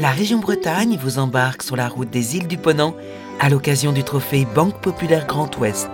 La région Bretagne vous embarque sur la route des îles du Ponant à l'occasion du trophée Banque Populaire Grand Ouest.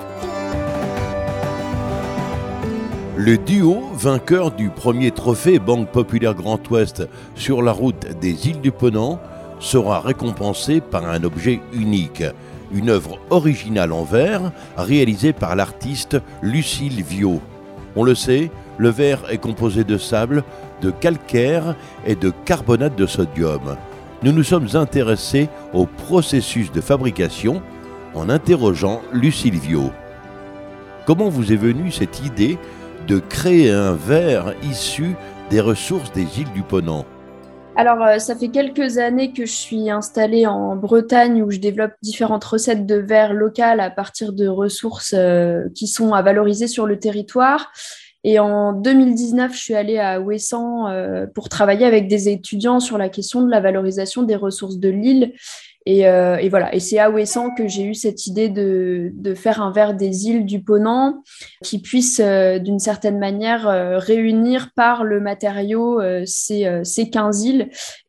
Le duo vainqueur du premier trophée Banque Populaire Grand Ouest sur la route des îles du Ponant sera récompensé par un objet unique, une œuvre originale en verre réalisée par l'artiste Lucille Viau. On le sait, le verre est composé de sable, de calcaire et de carbonate de sodium. Nous nous sommes intéressés au processus de fabrication en interrogeant Lucille Viau. Comment vous est venue cette idée de créer un verre issu des ressources des îles du Ponant? Alors, ça fait quelques années que je suis installée en Bretagne où je développe différentes recettes de verre locales à partir de ressources qui sont à valoriser sur le territoire. Et en 2019, je suis allée à Ouessant pour travailler avec des étudiants sur la question de la valorisation des ressources de l'île. Et voilà. Et c'est à Ouessant que j'ai eu cette idée de faire un verre des îles du Ponant qui puisse, d'une certaine manière, réunir par le matériau ces 15 îles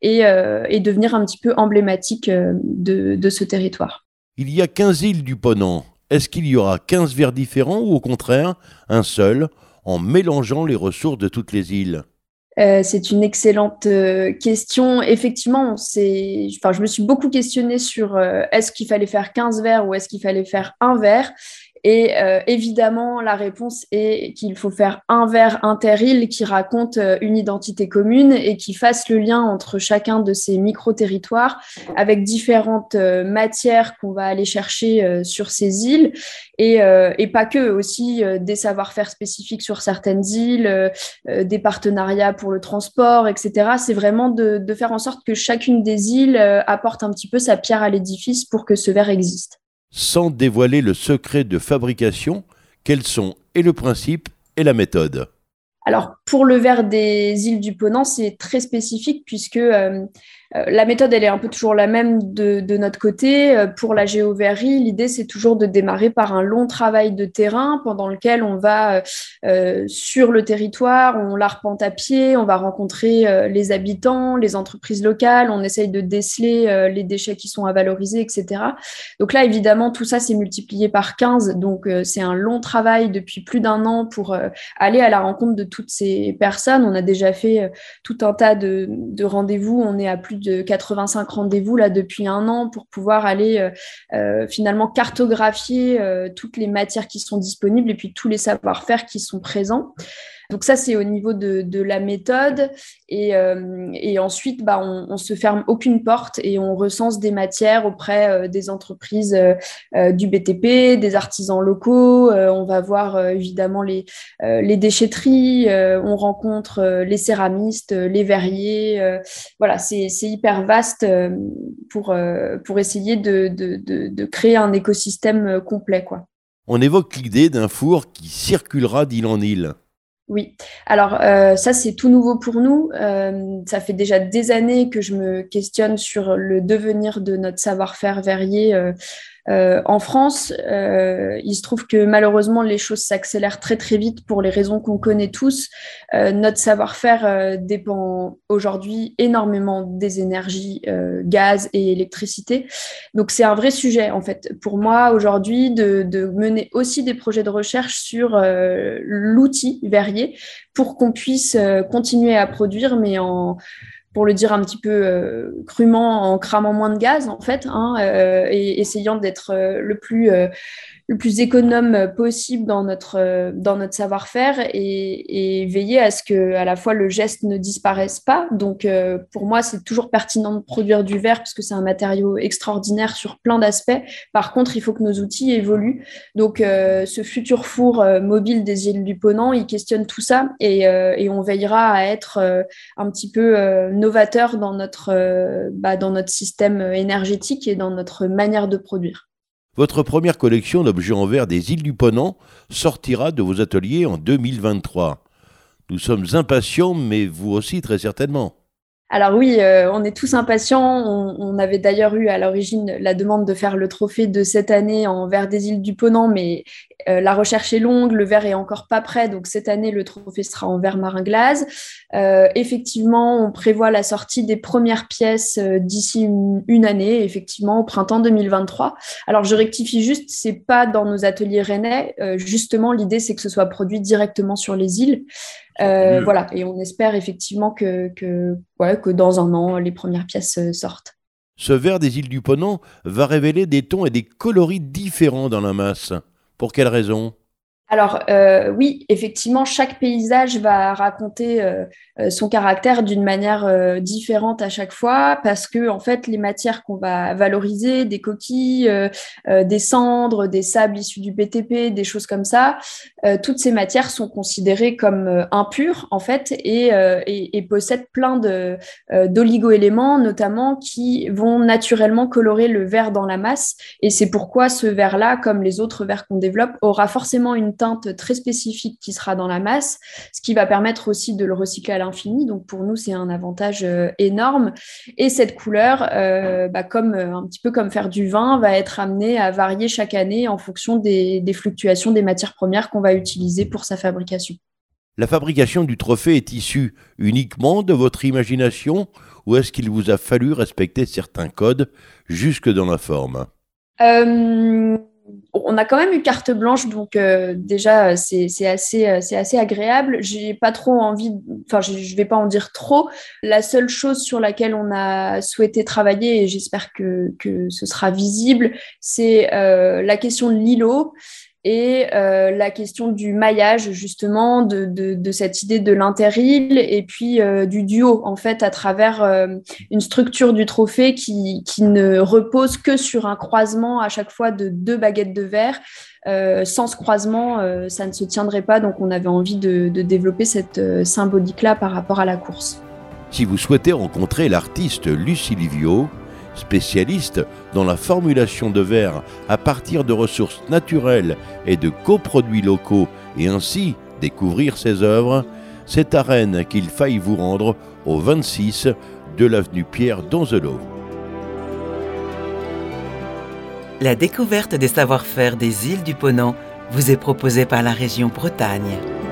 et devenir un petit peu emblématique de ce territoire. Il y a 15 îles du Ponant. Est-ce qu'il y aura 15 verres différents ou au contraire, un seul, en mélangeant les ressources de toutes les îles? C'est une excellente question. Effectivement, je me suis beaucoup questionnée sur est-ce qu'il fallait faire 15 verres ou est-ce qu'il fallait faire un verre. Et évidemment, la réponse est qu'il faut faire un verre inter-île qui raconte une identité commune et qui fasse le lien entre chacun de ces micro-territoires avec différentes matières qu'on va aller chercher sur ces îles et pas que, aussi des savoir-faire spécifiques sur certaines îles, des partenariats pour le transport, etc. C'est vraiment de faire en sorte que chacune des îles apporte un petit peu sa pierre à l'édifice pour que ce verre existe. Sans dévoiler le secret de fabrication, quels sont et le principe et la méthode? Alors, pour le verre des îles du Ponant, c'est très spécifique puisque la méthode, elle est un peu toujours la même de notre côté. Pour la géoverrie, l'idée, c'est toujours de démarrer par un long travail de terrain pendant lequel on va sur le territoire, on l'arpente à pied, on va rencontrer les habitants, les entreprises locales, on essaye de déceler les déchets qui sont à valoriser, etc. Donc là, évidemment, tout ça, c'est multiplié par 15. Donc, c'est un long travail depuis plus d'un an pour aller à la rencontre de toutes ces personnes. On a déjà fait tout un tas de rendez-vous. On est à plus de 85 rendez-vous là depuis un an pour pouvoir aller finalement cartographier toutes les matières qui sont disponibles et puis tous les savoir-faire qui sont présents. Donc ça, c'est au niveau de la méthode. Et ensuite, on se ferme aucune porte et on recense des matières auprès des entreprises du BTP, des artisans locaux. On va voir évidemment les déchetteries. On rencontre les céramistes, les verriers. Voilà, c'est hyper vaste pour essayer de créer un écosystème complet, quoi. On évoque l'idée d'un four qui circulera d'île en île. Oui, alors ça c'est tout nouveau pour nous. Ça fait déjà des années que je me questionne sur le devenir de notre savoir-faire verrier en France. Il se trouve que malheureusement les choses s'accélèrent très très vite pour les raisons qu'on connaît tous. Notre savoir-faire dépend aujourd'hui énormément des énergies gaz et électricité. Donc c'est un vrai sujet en fait pour moi aujourd'hui de mener aussi des projets de recherche sur l'outil verrier pour qu'on puisse continuer à produire mais pour le dire un petit peu crûment, en cramant moins de gaz en fait, et essayant d'être le plus économe possible dans notre savoir-faire et veiller à ce que à la fois le geste ne disparaisse pas. Donc pour moi, c'est toujours pertinent de produire du verre parce que c'est un matériau extraordinaire sur plein d'aspects. Par contre, il faut que nos outils évoluent. Donc ce futur four mobile des îles du Ponant, il questionne tout ça et on veillera à être un petit peu novateur dans notre système énergétique et dans notre manière de produire. Votre première collection d'objets en verre des îles du Ponant sortira de vos ateliers en 2023. Nous sommes impatients, mais vous aussi très certainement. Alors oui, on est tous impatients. On avait d'ailleurs eu à l'origine la demande de faire le trophée de cette année en verre des îles du Ponant, mais La recherche est longue, le verre est encore pas prêt, donc cette année, le trophée sera en verre marin glace. Effectivement, on prévoit la sortie des premières pièces d'ici une année, effectivement, au printemps 2023. Alors, je rectifie juste, c'est pas dans nos ateliers rennais. Justement, l'idée, c'est que ce soit produit directement sur les îles. Voilà, et on espère effectivement que dans un an, les premières pièces sortent. Ce verre des îles du Ponant va révéler des tons et des coloris différents dans la masse. Pour quelle raison ? Alors oui, effectivement, chaque paysage va raconter son caractère d'une manière différente à chaque fois parce que en fait, les matières qu'on va valoriser, des coquilles, des cendres, des sables issus du BTP, des choses comme ça, toutes ces matières sont considérées comme impures en fait et possèdent plein d'oligo-éléments notamment qui vont naturellement colorer le verre dans la masse et c'est pourquoi ce verre-là, comme les autres verres qu'on développe, aura forcément une teinte très spécifique qui sera dans la masse, ce qui va permettre aussi de le recycler à l'infini. Donc pour nous, c'est un avantage énorme. Et cette couleur, un petit peu comme faire du vin, va être amenée à varier chaque année en fonction des fluctuations des matières premières qu'on va utiliser pour sa fabrication. La fabrication du trophée est issue uniquement de votre imagination ou est-ce qu'il vous a fallu respecter certains codes jusque dans la forme ? On a quand même eu carte blanche, donc déjà c'est assez agréable. J'ai pas trop envie, je vais pas en dire trop. La seule chose sur laquelle on a souhaité travailler, et j'espère que ce sera visible, c'est la question de l'îlot et la question du maillage justement de cette idée de l'inter-île et puis du duo en fait à travers une structure du trophée qui ne repose que sur un croisement à chaque fois de 2 baguettes de verre. Sans ce croisement, ça ne se tiendrait pas, donc on avait envie de développer cette symbolique-là par rapport à la course. Si vous souhaitez rencontrer l'artiste Lucie Livio, spécialiste dans la formulation de verre à partir de ressources naturelles et de coproduits locaux et ainsi découvrir ses œuvres, c'est à Rennes qu'il faille vous rendre au 26 de l'avenue Pierre Donzelot. La découverte des savoir-faire des îles du Ponant vous est proposée par la région Bretagne.